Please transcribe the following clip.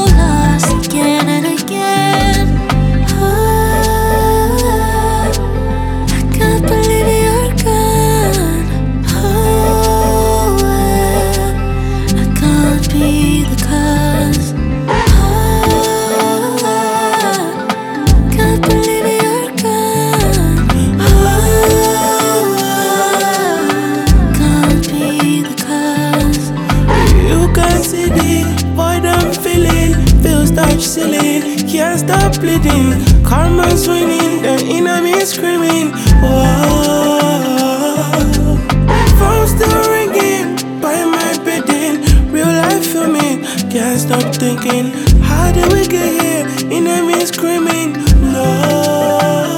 lost again and again. Oh, I can't believe you're gone. Oh, I can't be the cause. Oh, can't believe you're gone. Oh, can't be the cause. You can see the void I'm feeling. Feels touch ceiling, can't stop bleeding. Karma's winning, the enemy screaming. Whoa. Phone still ringing, by my bedding. Real life for me, can't stop thinking. How did we get here? Enemy screaming, no.